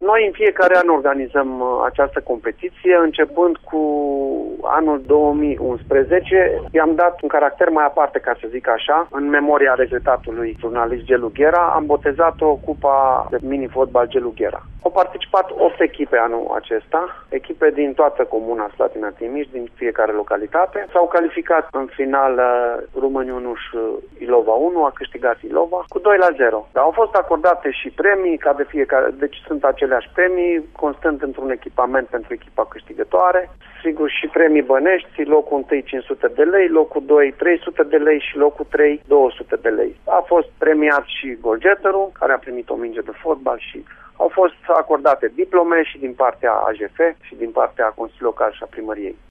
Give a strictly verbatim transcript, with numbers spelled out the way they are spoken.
Noi în fiecare an organizăm această competiție, începând cu anul două mii unsprezece. I-am dat un caracter mai aparte, ca să zic așa, în memoria regretatului jurnalist Gelu Ghera. Am botezat-o Cupa de mini-fotbal Gelu Ghera. Au participat opt echipe anul acesta, echipe din toată comuna Slatina Timiș, din fiecare localitate. S-au calificat în final România unu și Ilova unu, a câștigat Ilova cu doi la zero. Dar au fost acordate și premii, ca de fiecare, deci sunt aceleași premii, constând într-un echipament pentru echipa câștigătoare. Sigur, și premii bănești, locul unu cinci sute de lei, locul doi trei sute de lei și locul trei două sute de lei. A fost premiat și golgeterul, care a primit o minge de fotbal, și au fost acordate diplome și din partea A J F și din partea Consiliului Local și a Primăriei.